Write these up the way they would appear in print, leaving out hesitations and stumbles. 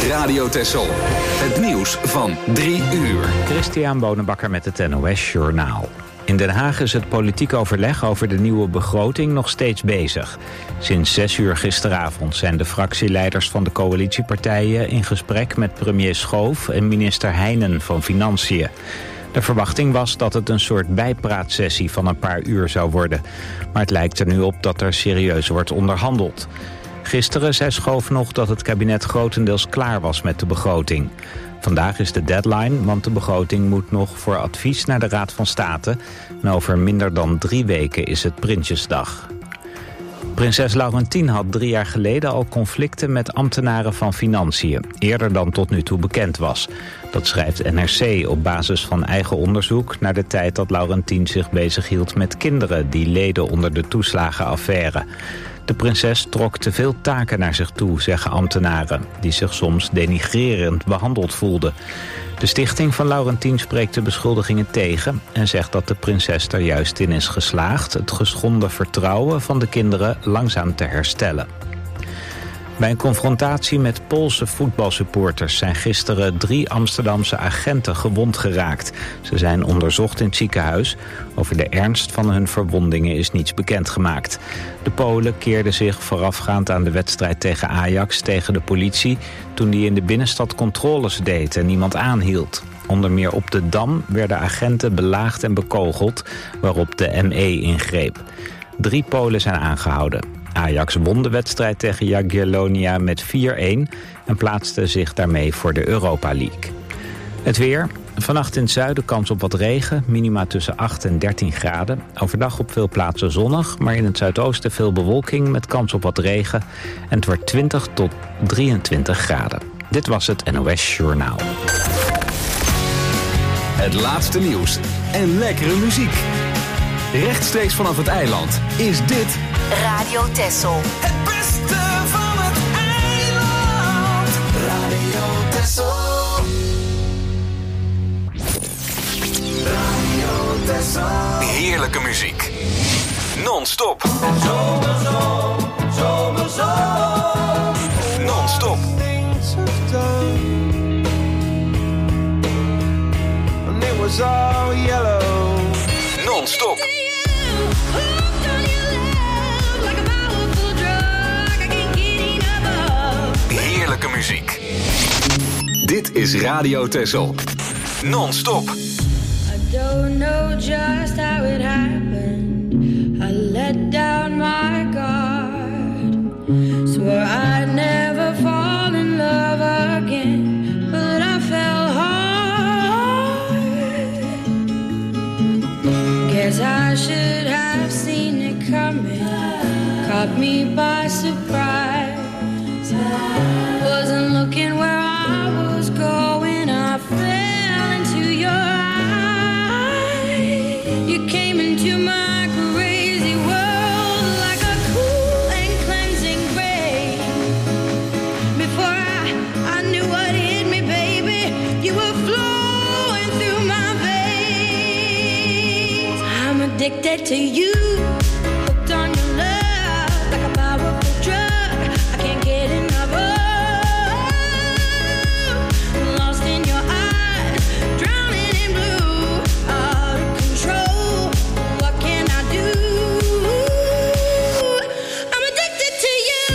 Radio Texel. Het nieuws van 3 uur. Christian Bonenbakker met het NOS Journaal. In Den Haag is het politiek overleg over de nieuwe begroting nog steeds bezig. Sinds 6 uur gisteravond zijn de fractieleiders van de coalitiepartijen in gesprek met premier Schoof en minister Heijnen van Financiën. De verwachting was dat het een soort bijpraatsessie van een paar uur zou worden. Maar het lijkt er nu op dat er serieus wordt onderhandeld. Gisteren zei Schoof nog dat het kabinet grotendeels klaar was met de begroting. Vandaag is de deadline, want de begroting moet nog voor advies naar de Raad van State. En over minder dan 3 weken is het Prinsjesdag. Prinses Laurentien had 3 jaar geleden al conflicten met ambtenaren van Financiën. Eerder dan tot nu toe bekend was. Dat schrijft NRC op basis van eigen onderzoek naar de tijd dat Laurentien zich bezighield met kinderen die leden onder de toeslagenaffaire. De prinses trok te veel taken naar zich toe, zeggen ambtenaren, die zich soms denigrerend behandeld voelden. De stichting van Laurentien spreekt de beschuldigingen tegen en zegt dat de prinses er juist in is geslaagd het geschonden vertrouwen van de kinderen langzaam te herstellen. Bij een confrontatie met Poolse voetbalsupporters zijn gisteren 3 Amsterdamse agenten gewond geraakt. Ze zijn onderzocht in het ziekenhuis. Over de ernst van hun verwondingen is niets bekendgemaakt. De Polen keerden zich voorafgaand aan de wedstrijd tegen Ajax tegen de politie toen die in de binnenstad controles deed en niemand aanhield. Onder meer op de Dam werden agenten belaagd en bekogeld, waarop de ME ingreep. 3 Polen zijn aangehouden. Ajax won de wedstrijd tegen Jagiellonia met 4-1 en plaatste zich daarmee voor de Europa League. Het weer. Vannacht in het zuiden kans op wat regen, minima tussen 8 en 13 graden. Overdag op veel plaatsen zonnig, maar in het zuidoosten veel bewolking met kans op wat regen. En het wordt 20 tot 23 graden. Dit was het NOS Journaal. Het laatste nieuws en lekkere muziek. Rechtstreeks vanaf het eiland is dit Radio Texel. Het beste van het eiland. Radio Texel. Radio Texel. heerlijke muziek. Non-stop. Zomerzon, zomerzon. Non-stop. Things have done. And it was all yellow. Non-stop. Heerlijke muziek. Dit is Radio Texel. Non-stop. I don't know just how it happened. I let down my guard. Swore I'd never fall in love again, but I fell hard. Guess I should have seen it coming. Caught me by surprise. Wasn't looking where I was going. I fell into your eyes. You came into my crazy world like a cool and cleansing rain. Before I knew what hit me, baby, you were flowing through my veins. I'm addicted to you. Hooked on your love like a powerful drug. I can't get enough of. Lost in your eyes, drowning in blue, out of control. What can I do? I'm addicted to you.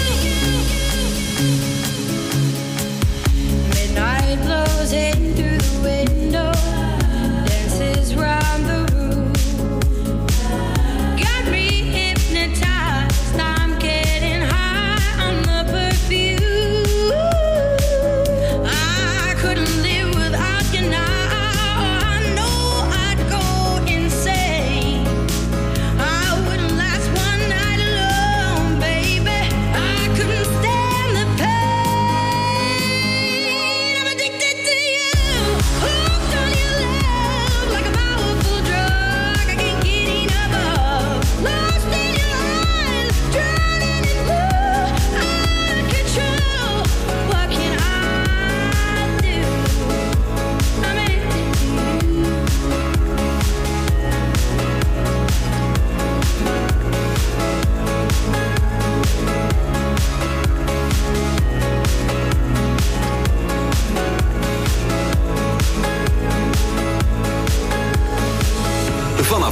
Midnight blows in through the window, dances round the room.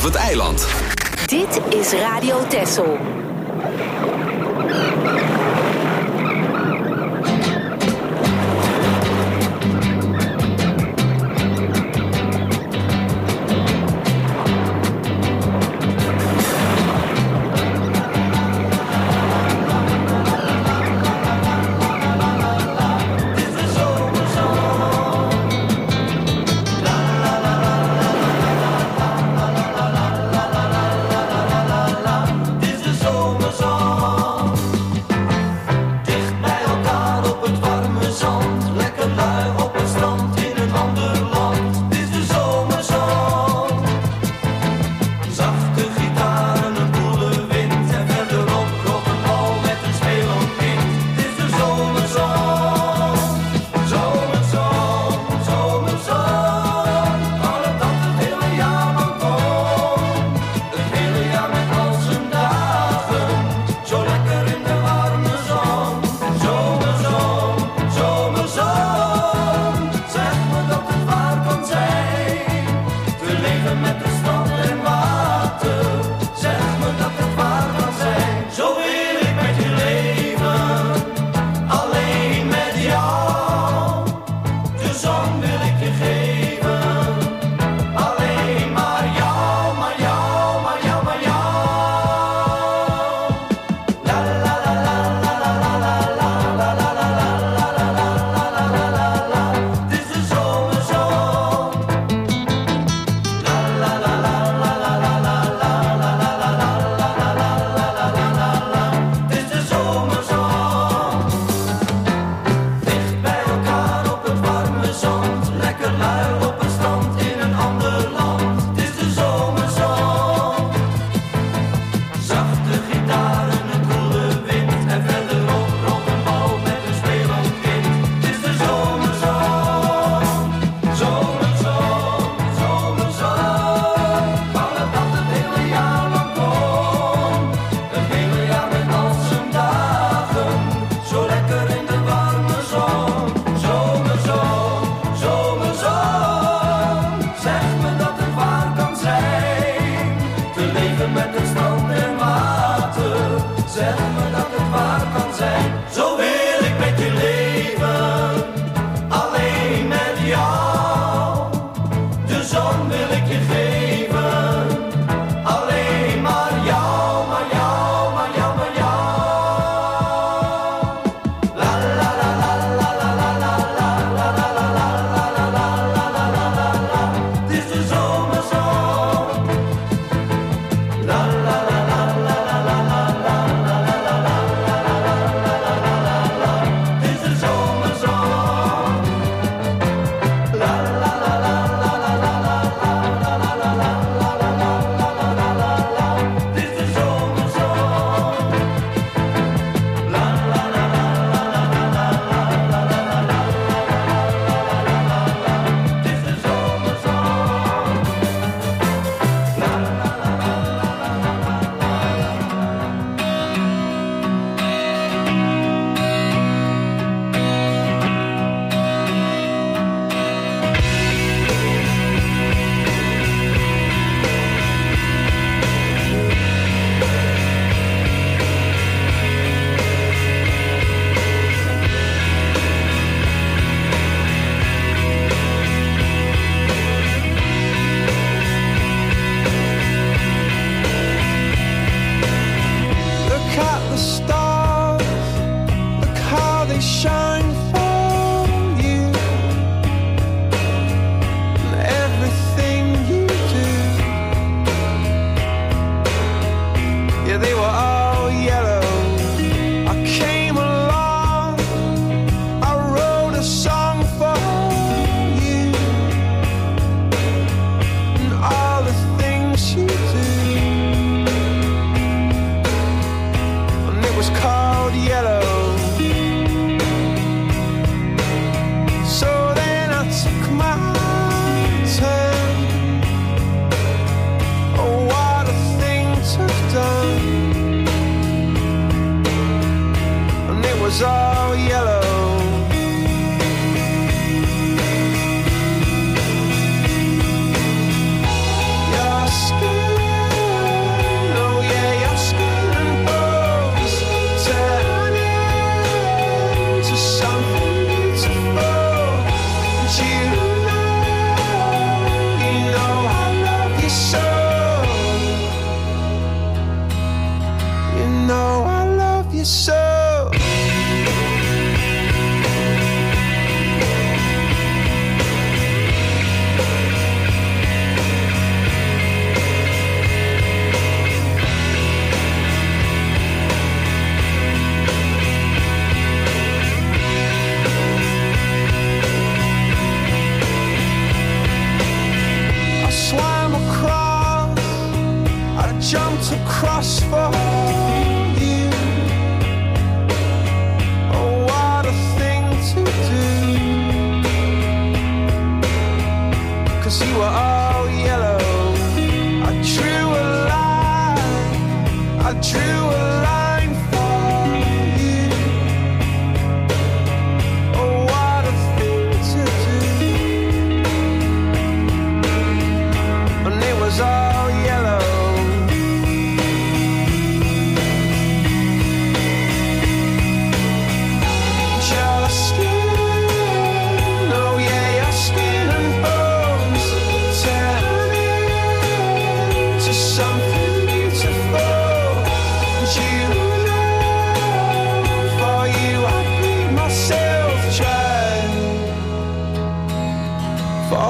het eiland. Dit is Radio Texel. This is so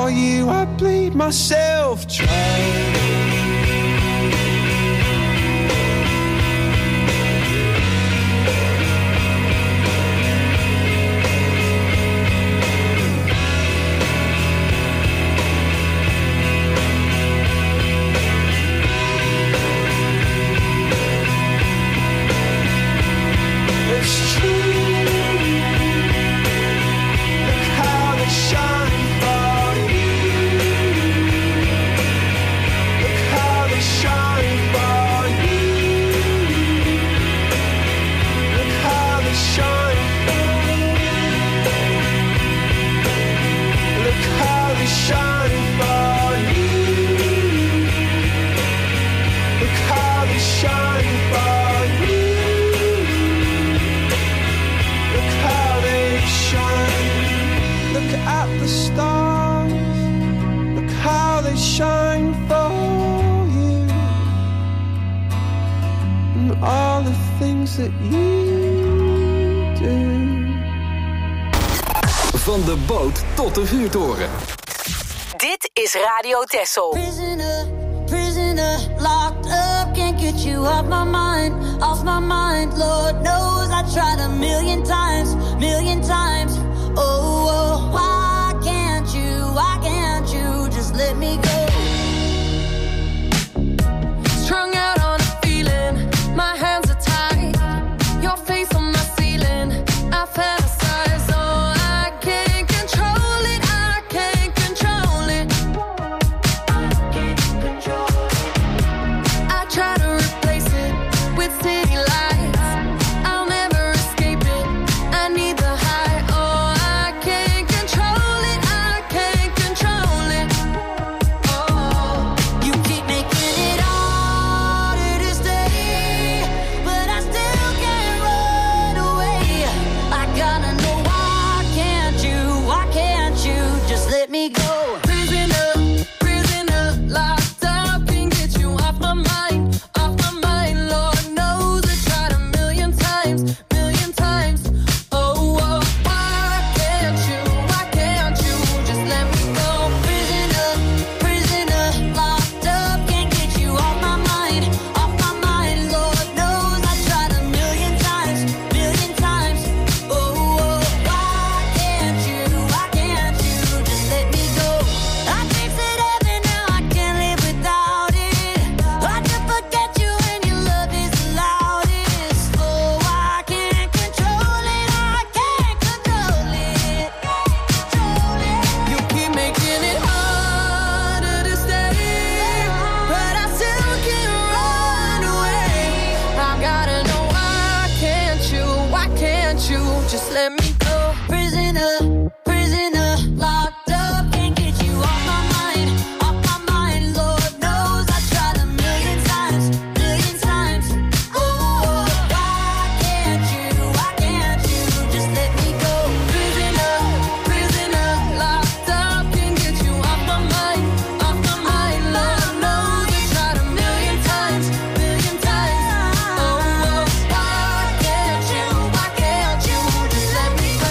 for you, I bleed myself dry. That you do. Van de boot tot de vuurtoren. Dit is Radio Texel. Prisoner, prisoner, locked up, can't get you off my mind, off my mind. Lord knows I tried a million times, oh, oh, why can't you just let me go? Strung out on a feeling, my hands are tied, your face on my ceiling, I fantasize, oh, I can't control it, I can't control it. I try to replace it with city lights, I'll never escape it, I need the high, oh, I can't control it, I can't control it. Oh, you keep making it harder to stay, but I still can't run away. I gotta know why can't you just let me go? Prisoner, prisoner, locked up, can't get you off my mind, Lord knows I tried a million times, oh, oh, why can't you just let me go? Prisoner, prisoner, locked up, can't get you off my mind, Lord knows I tried a million times, oh, oh, why can't you just let me go? I tasted heaven, now I can't live without it. Hard to forget you when your love is the loudest. Oh, I can't control it, You keep making it harder to stay, but I still can't run away. I gotta know why can't you just let me go? Prisoner, prisoner, locked up, can't get you off my mind, Lord knows I tried a million times, oh, oh, why can't you just let me go? Prisoner, prisoner, locked up, can't get you off my mind, Lord knows I tried a million times, oh, oh, why can't you just let me go?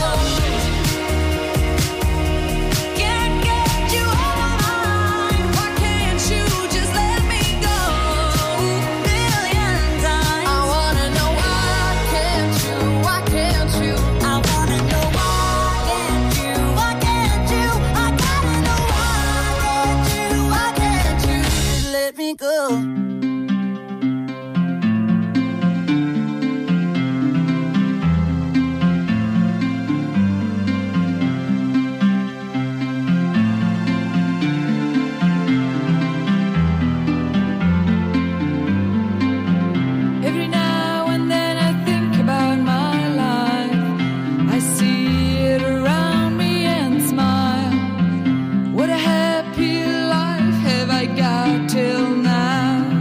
Can't get you off my mind, why can't you just let me go? Million times, I wanna know why can't you? I wanna know why can't you? I gotta know why can't you just let me go? Every now and then I think about my life. I see it around me and smile. What a happy life have I got till now.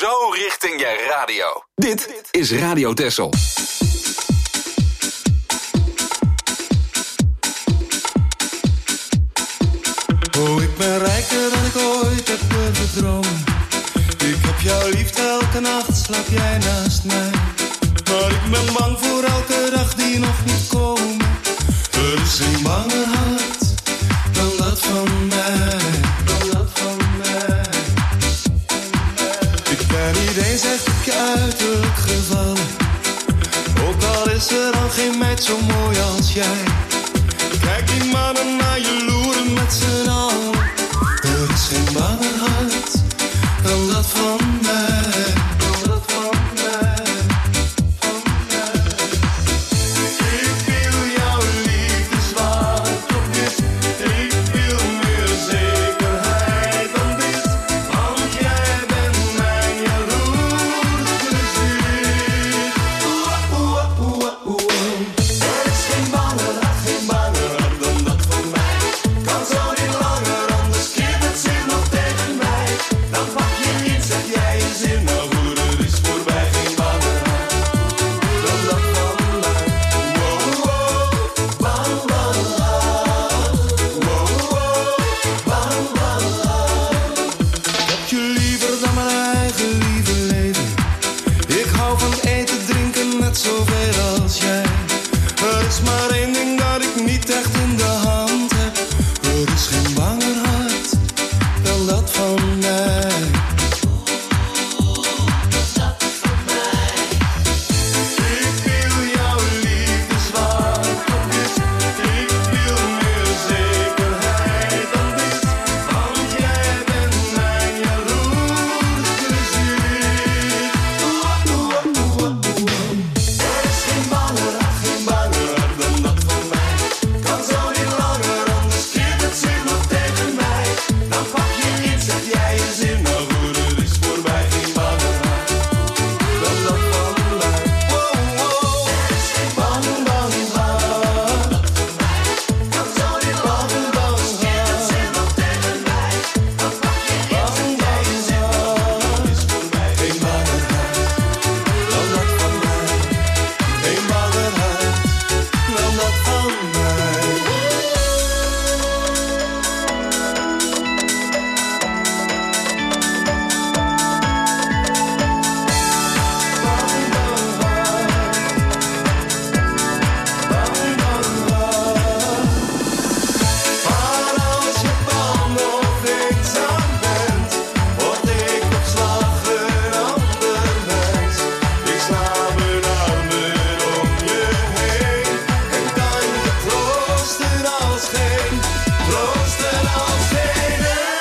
Zo richting je radio. Dit is Radio Texel. Oh, ik ben rijker dan ik ooit heb durven dromen. Ik heb jou lief, elke nacht slaap jij naast mij. Maar ik ben bang voor elke dag die nog niet komt. Er is geen banger hart dan dat van mij. Dan dat van mij. Ik ben niet eens echt op je uiterlijk gevallen. Ook al is er al geen meid zo mooi als jij. Kijk die mannen naar je loeren met z'n allen. Er is geen banger hart dan dat van mij. Dan dat van mij. Van mij. Ik wil jouw liefde zwart op wit. Ik wil meer zekerheid dan dit. Want jij bent mijn jaloerse ziel. Er is geen banger hart, geen banger hart dan dat van mij. Kan zo niet langer, anders keert het zich nog tegen mij. Dan pak je iets, zeg jij je zin. Nou goed, het is voorbij, geen banger hart dan dat van mij. Wow, wow, bang, bang, wow, wow, bang, bang. Ik heb je liever dan mijn eigen lieve leven. Ik hou van eten, drinken, net zoveel als jij. Er is maar één ding dat ik niet echt in de hand heb. Er is geen banger hart dan dat van mij. Ik wil jouw liefde zwart op wit. Ik wil meer zekerheid dan dit. Want jij bent mijn jaloerse ziel. Er is geen banger hart, geen banger hart dan dat van mij. Kan zo niet langer, anders keert het zich nog tegen mij. Dan pak je iets, zeg jij je zin. Nou goed, het is voorbij, geen banger hart dan dat van mij. Wow, wow. Er is geen banger, banger hart. Kan zo niet langer, anders keert het zich nog tegen mij. Dan pak je iets, zeg jij je zin. Nou goed, het is voorbij, geen banger hart dan dat van mij. Geen banger hart dan dat van mij. Maar als je bang of eenzaam bent, word ik op slag een ander mens. Ik sla mijn armen om je heen en kan je troosten als geen, troosten als geen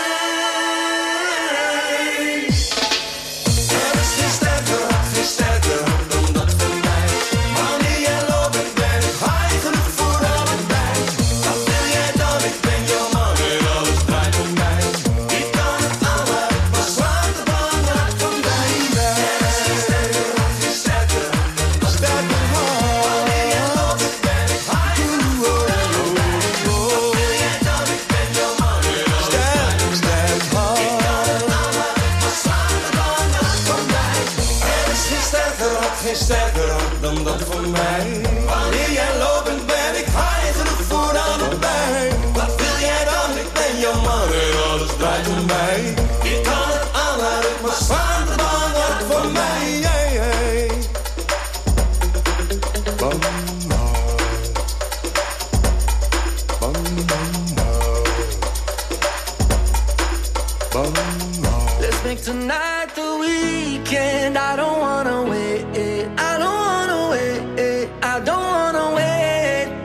een. Er is geen sterker hart dan dat van mij. Wanneer jij loopt en ben ik high genoeg voor allebei. Wat wil jij dan? Ik ben jouw man en alles draait om mij. Ik kan het aanlaten, maar zwaarte bang hart van mij. Er is geen sterker hart, geen sterker hart. Wanneer jij loopt en ben ik high genoeg voor allebei. Wat wil jij dan? Ik ben jouw man en alles draait om mij. Ik kan het aanlaten, maar zwaarte bang hart van mij. Er is geen sterker hart dan dat van mij. Wanneer jij loopt en ben ik high genoeg voor allebei. Wat wil jij dan? Ik ben jouw man en alles draait om mij. Ik kan het aanlaten, maar zwaar te bang hart van mij. Hey, hey. Bang hart. Bang hart. Bang hart. Let's make tonight the weekend. I don't wanna wait. I don't wanna wait. I don't wanna wait.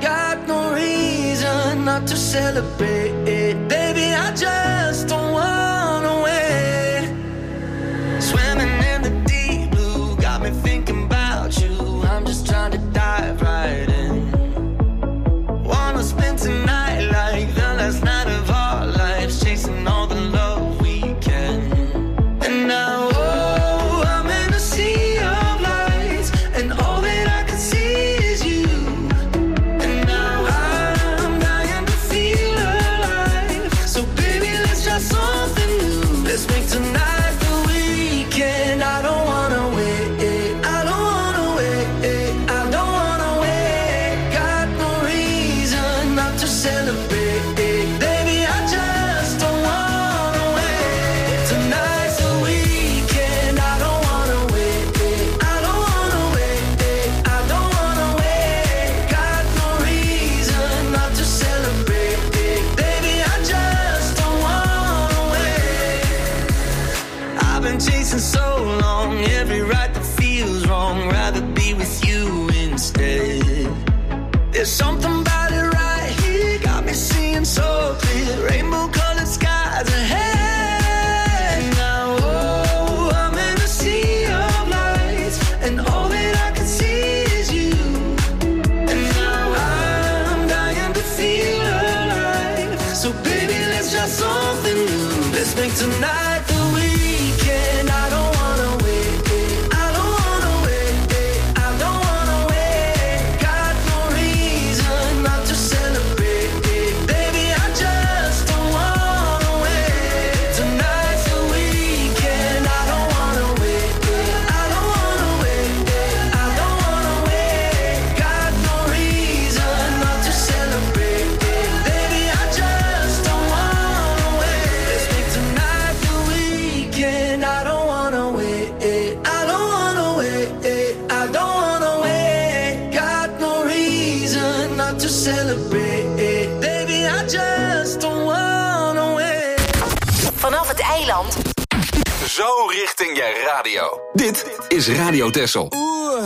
I don't wanna wait. Got no reason not to celebrate. Baby, I just don't wanna wait. Vanaf het eiland. Zo richting je radio. Dit is Radio Texel. Oeh.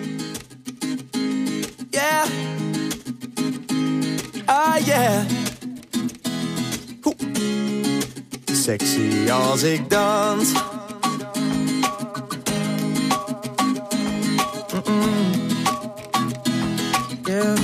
Yeah. Ah, yeah. Oeh. Sexy als ik dans. Yeah.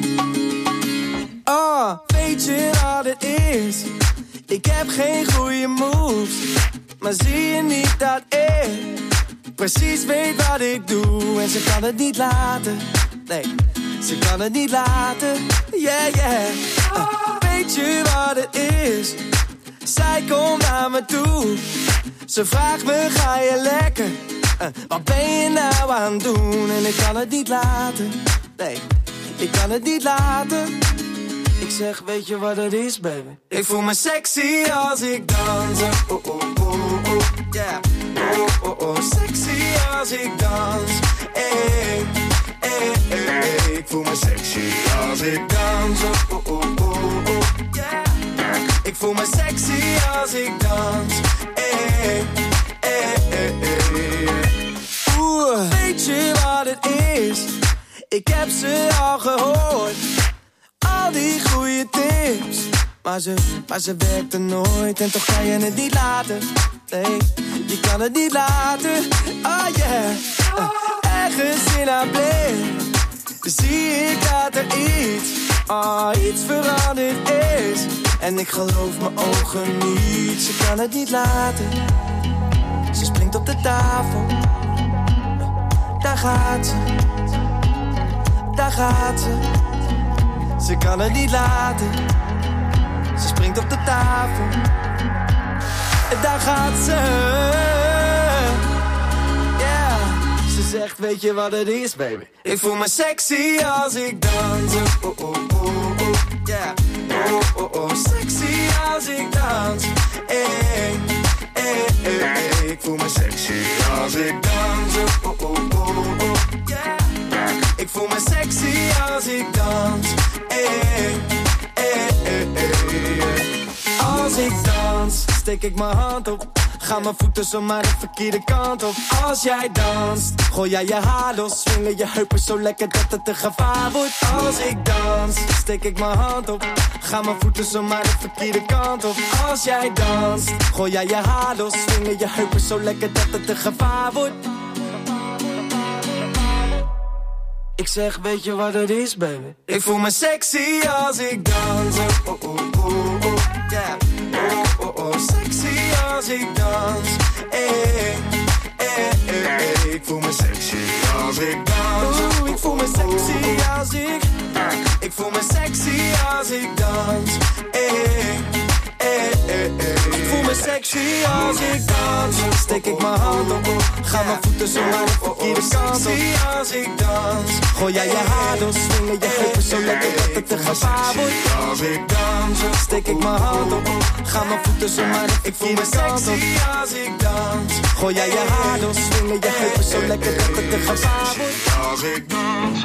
Oh, weet je wat het is? Ik heb geen goede moves, maar zie je niet dat ik precies weet wat ik doe? En ze kan het niet laten, nee, ze kan het niet laten, yeah, yeah. Weet je wat het is? Zij komt naar me toe, ze vraagt me, ga je lekker? Wat ben je nou aan het doen? En ik kan het niet laten, nee, ik kan het niet laten. Ik zeg, weet je wat het is, baby? Ik voel me sexy als ik dans. Oh, oh, oh, oh, yeah. Oh, oh, oh, sexy als ik dans. Hey, hey, hey, hey. Ik voel me sexy als ik dans. Oh, oh, oh, oh, yeah. Ik voel me sexy als ik dans. Hey, hey, hey, hey. Oeh, weet je wat het is? Ik heb ze al gehoord. Al die goede tips, maar ze werkte nooit. En toch kan je het niet laten, nee, je kan het niet laten. Oh yeah, ergens in haar blik zie ik dat er iets veranderd is. En ik geloof mijn ogen niet, ze kan het niet laten. Ze springt op de tafel, daar gaat ze, daar gaat ze. Ze kan het niet laten. Ze springt op de tafel. En daar gaat ze. Yeah. Ze zegt, weet je wat het is, baby? Ik voel me sexy als ik dans. Oh, oh, oh, oh, yeah. Oh, oh, oh, sexy als ik dans. Hey, hey, hey, hey. Ik voel me sexy als ik dans. Oh, oh, oh, oh, yeah. Ik voel me sexy als ik dans. Hey, hey, hey, hey. Als ik dans, steek ik mijn hand op. Gaan mijn voeten zomaar de verkeerde kant op. Als jij danst, gooi jij je haar los. Swingen je heupen zo lekker dat het een gevaar wordt. Als ik dans, steek ik mijn hand op. Gaan mijn voeten zomaar de verkeerde kant op. Als jij danst, gooi jij je haar los. Swingen je heupen zo lekker dat het een gevaar wordt. Ik zeg, weet je wat het is, baby? Ik voel me sexy als ik dans. Oh, oh, oh, oh, yeah. Oh, oh, oh, sexy als ik dans. Hey, hey, hey, hey. Ik voel me sexy als ik dans. Oeh, ik voel me sexy als ik. Ik voel me sexy als ik dans. Hey, hey, hey, hey. Ik voel me sexy als ik dans. Steek ik mijn hand op. Ga mijn voeten zo naar de verkeerde kant op. Sexy als ik dans. Gooi jij je haar los. Swingen je heupen zo lekker dat het een gevaar wordt. Als ik dans. Steek ik mijn hand op. Ga mijn voeten zo naar de verkeerde kant op. Sexy als ik dans. Gooi jij je haar los. Swingen je heupen zo lekker dat het een gevaar wordt. Als ik dans.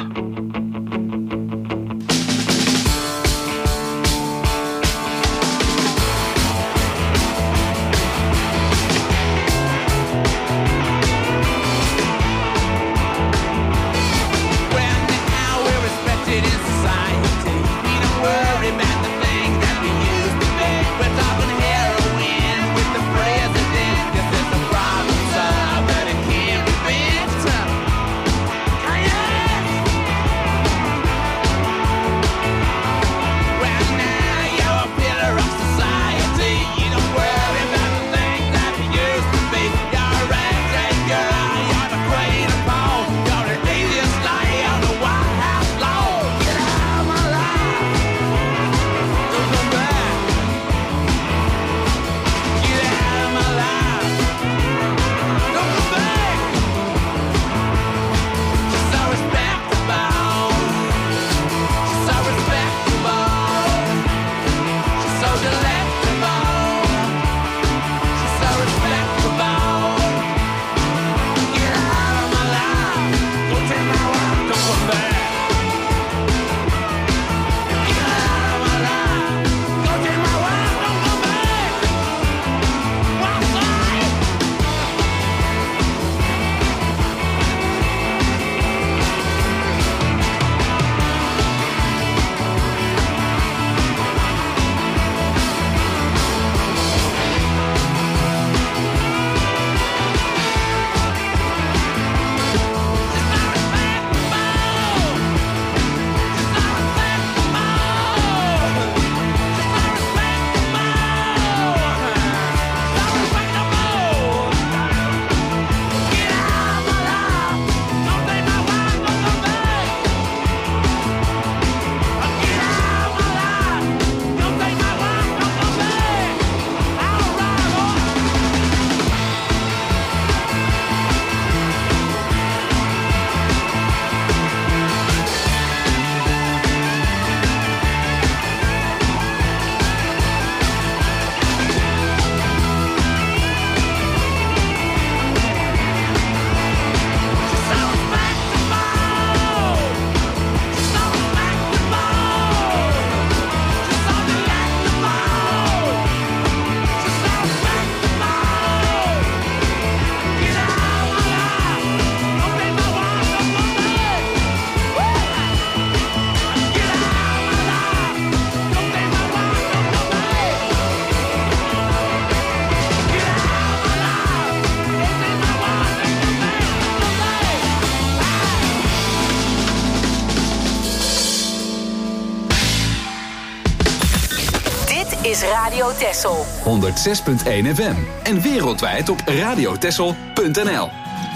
is Radio Texel. 106.1 FM. En wereldwijd op radiotexel.nl.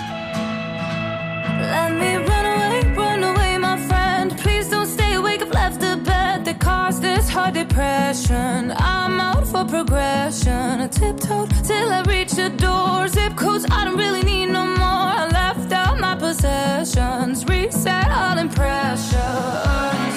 Let me run away, my friend. Please don't stay awake, I've left the bed that caused this heart depression. I'm out for progression. I tiptoed till I reached the door. Zip codes I don't really need no more. I left out my possessions. Reset all impressions.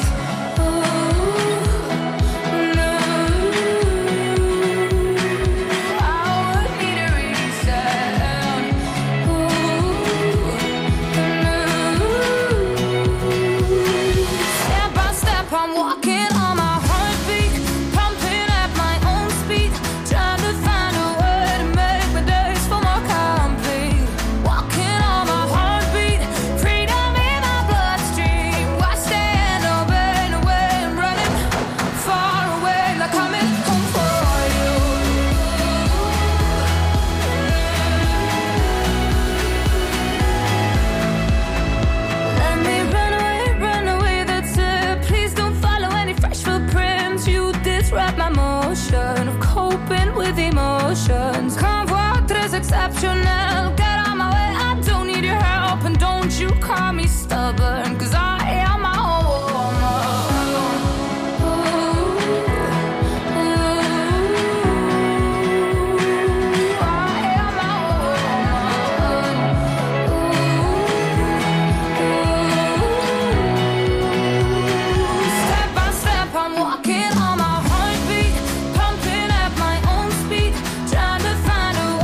Exceptional, get out my way, I don't need your help. And don't you call me stubborn, cause I am my own woman. I am my own woman. Step by step I'm walking on my heartbeat, pumping at my own speed, trying to find a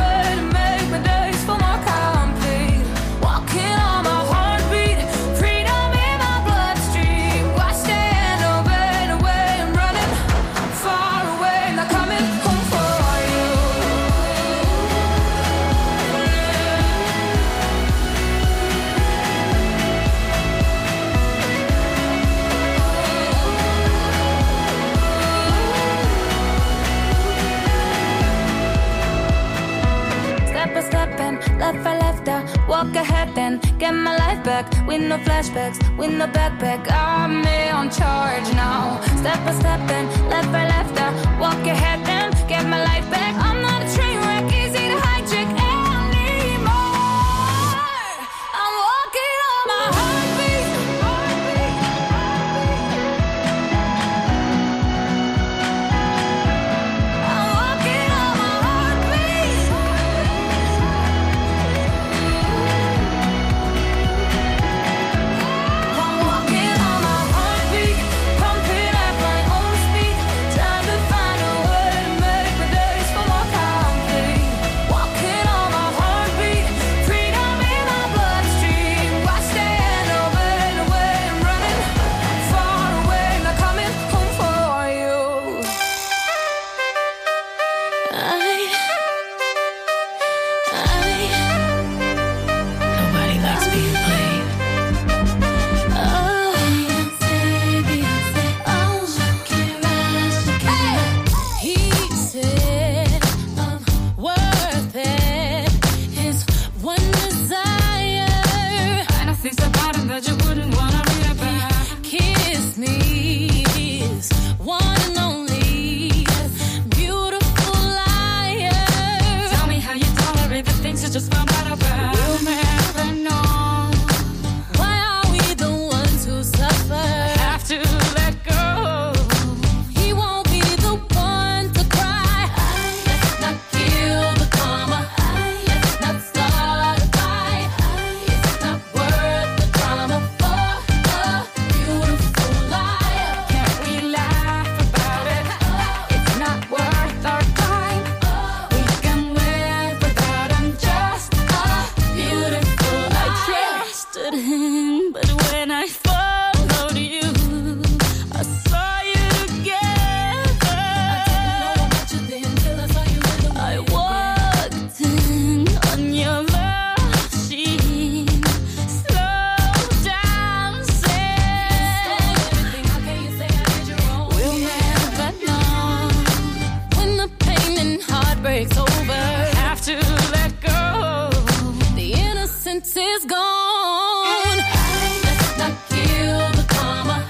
left I left I walk ahead then get my life back with no flashbacks, with no backpack. I'm on charge now. Step by step then left I left I walk ahead then get my life back. I'm not a train wreck, easy to hijack anymore. I'm walking on my heartbeat. I'm walking on my heartbeat. is gone. Let's not kill the karma.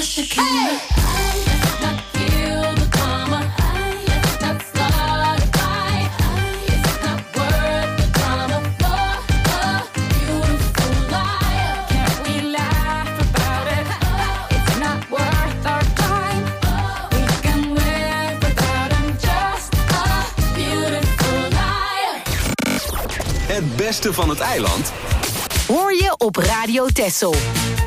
Shakira. Let's not kill the drama. Let's not start a fight. It's not worth the drama for a beautiful life. Can't we laugh about it? It's not worth our time. We can live without him. Just a beautiful life. Het beste van het eiland Hoor je op Radio Texel.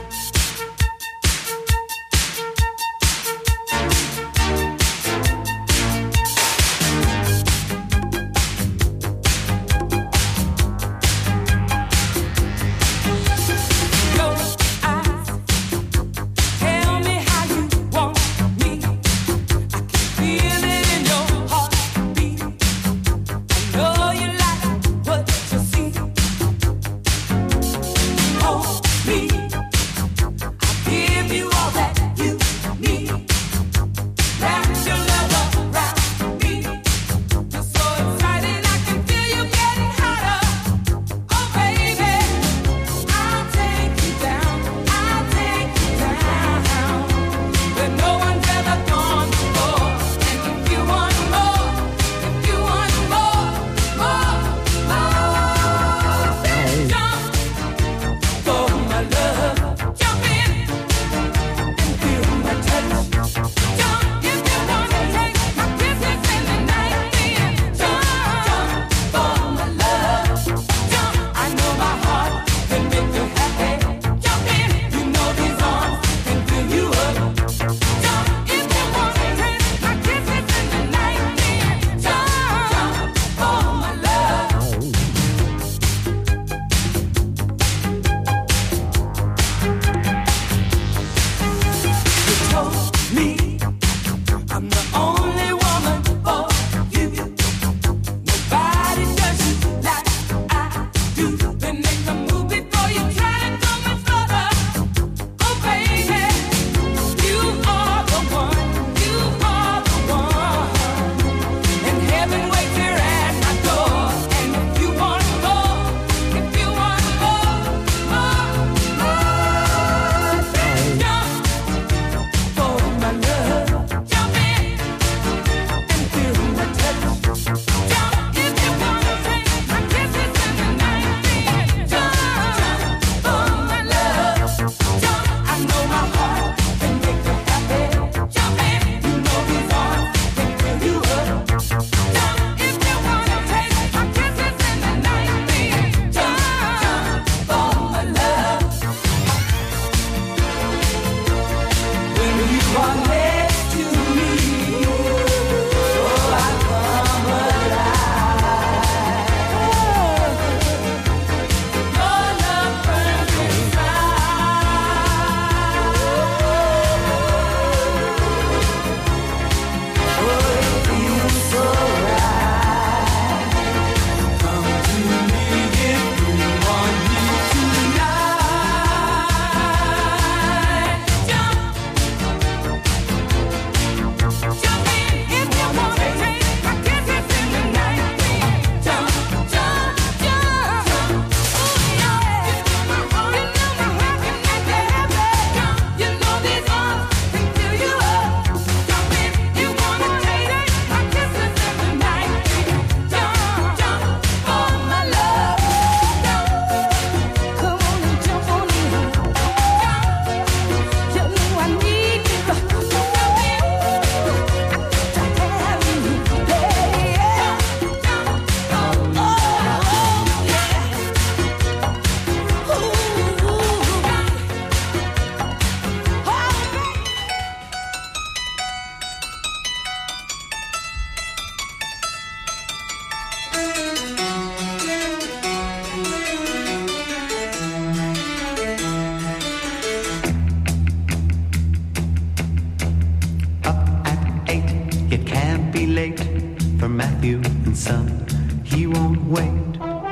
Matthew and Son, he won't wait.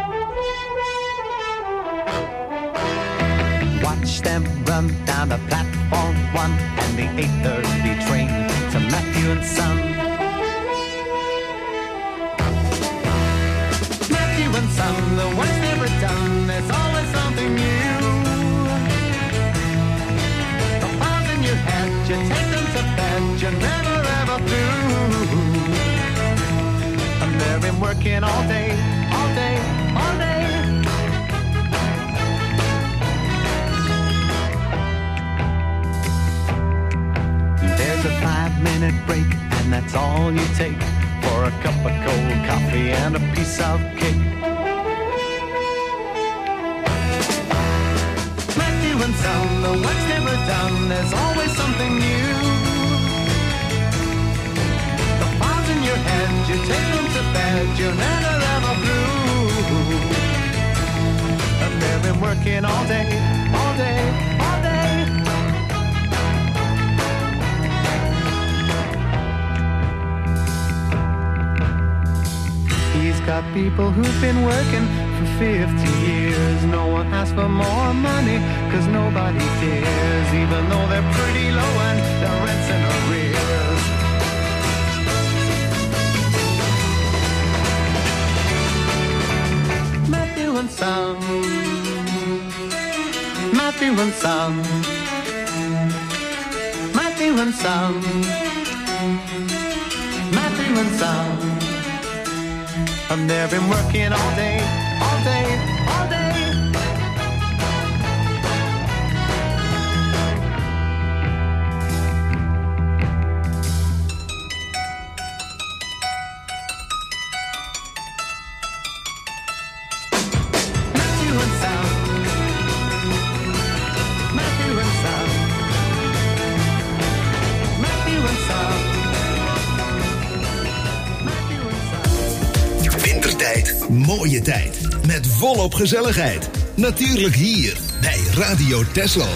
Watch them run down the platform 1 and the 8:30 train to Matthew and Son. Matthew and Son, the work's never done, there's always something new. The pause in your head you take them to bed, you're never ever through. And they've been working all day, all day, all day. There's a 5-minute break, and that's all you take for a cup of cold coffee and a piece of cake. Matthew and Son, the work's never done, there's always something new. The files in your head, you take them to bed, you're never ever through. And they've been working all day, all day, all day. He's got people who've been working for 50 years. No one asks for more money, cause nobody cares, even though they're pretty low and their rent's in arrears. Matthew and Son, Matthew and Son, Matthew and Son, Matthew and Son. And they've been working all day, all day, all day. Matthew and Son, Matthew and Son, Matthew and Son, Matthew and Son. Wintertijd, mooie tijd. Met volop gezelligheid. Natuurlijk hier bij Radio Texel.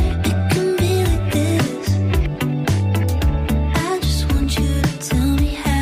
Tell me how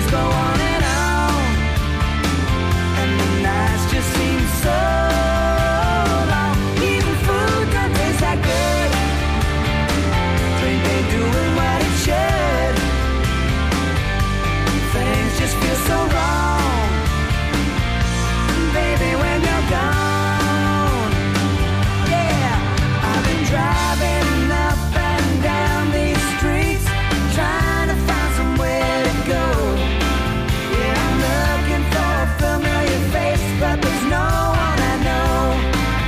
days go on and the nights just seem so long. Even food don't taste that good. Drink ain't doing what it should. Things just feel so wrong, baby, when you're gone. Yeah, I've been driving up and down these streets, trying to find somewhere to go. Yeah, I'm looking for a familiar face, but there's no one I know.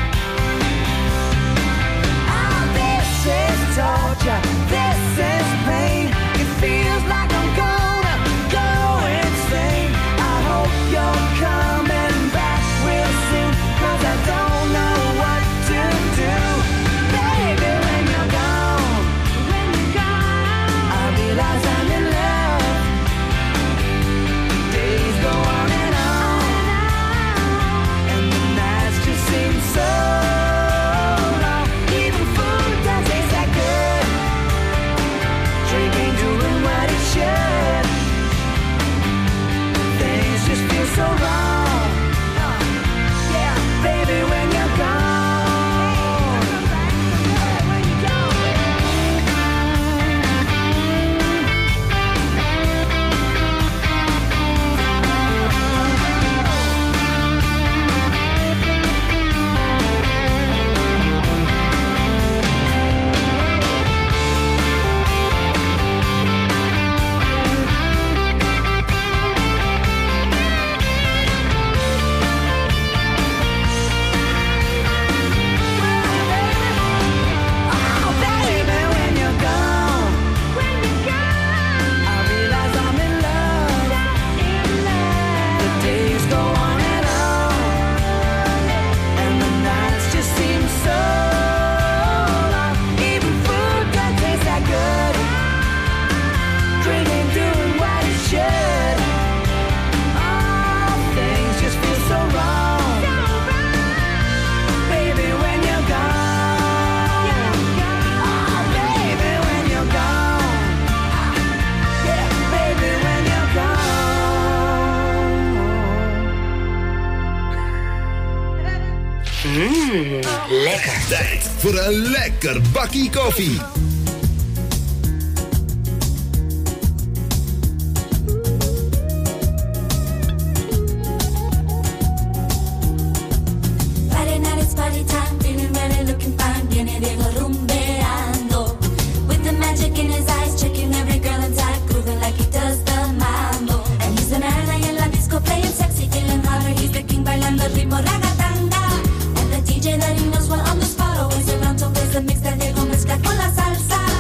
Oh, this is torture, this is pain. It feels like I'm gonna go insane. I hope you're coming back real soon, 'cause I don't know what to do. Baby, when you're gone, I realize I'm in love. Days go on and the nights just seem so long. Even food don't taste that good. Drink ain't doing what it should. Things just feel so wrong. Yeah, baby, when you're gone. Oh, baby, when you're gone, I realize I'm in love. The days go on and the nights just seem so long. Even food don't taste that good. Drink ain't doing what it should. Oh, things just feel so wrong, baby, when you're gone. Oh, baby, when you're gone. Yeah, baby, when you're gone. Lekker. Tijd voor een lekker bakkie koffie. Friday night, it's party time, feeling ready, looking fine, viene Diego rumbeando. With the magic in his eyes, checking every girl inside, grooving like he does the mambo. And he's an island in la disco, playing sexy, feeling hotter, he's the king, bailando el ritmo ragatanga. And the DJ that he knows well on the spot, always around to play the mix that Diego mezcla con la salsa.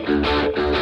Thank you.